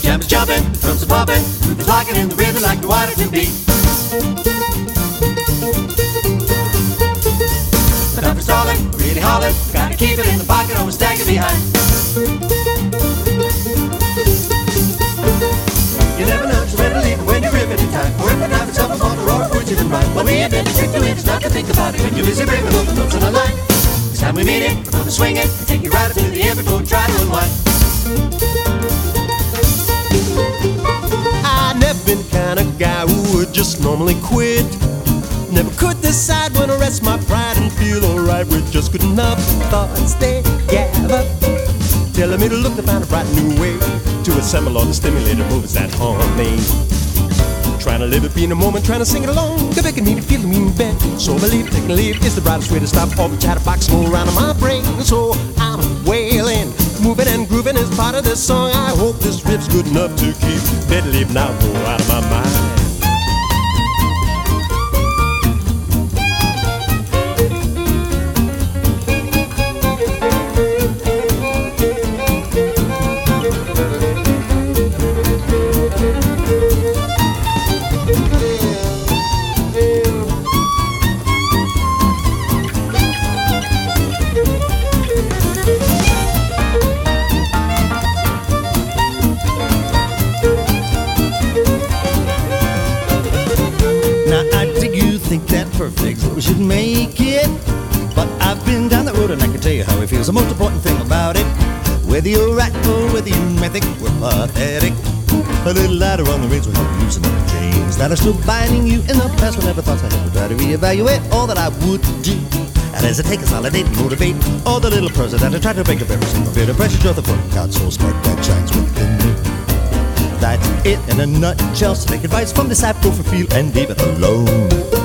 jam is jumping, drums are pumping, rhythm's locking in the rhythm like the Waterton beat. The time for stalling, really hauling, gotta keep it in the pocket or we're stagger behind. You never know just when to leave when you're ripping in time. Or if the time for someone's on the road, which isn't right. What we invent the trick to it is not to think about it. When you're busy bringing all the notes on the line, it's time we meet it, we're gonna swing it, and take you right up to the end before we try to unwind. I never been the kind of guy who would just normally quit. Never could decide when to rest my pride and feel alright with just good enough. Thoughts they gather, telling me to look to find a bright new way to assemble all the stimulated moves that haunt me. Trying to live it, be in the moment, trying to sing it along. The begging me to feel me in bed. So I believe taking a leave is the brightest way to stop all the chatterbox going around in my brain. So I'm wailing, moving and grooving is part of this song. I hope this riff's good enough to keep dead leave now go out of my mind. We should make it, but I've been down that road and I can tell you how it feels. The most important thing about it, whether you're right or whether you're mythic, we're pathetic. A little lighter on the reins will help you loosen up the chains that are still binding you in the past. Whenever thoughts I had to try to reevaluate all that I would do, and as I take a solid date and motivate all the little pros that I try to break up every single bit of precious earth of what God so smart that shines within me. That's it in a nutshell. So take advice from this app, go for feel and leave it alone.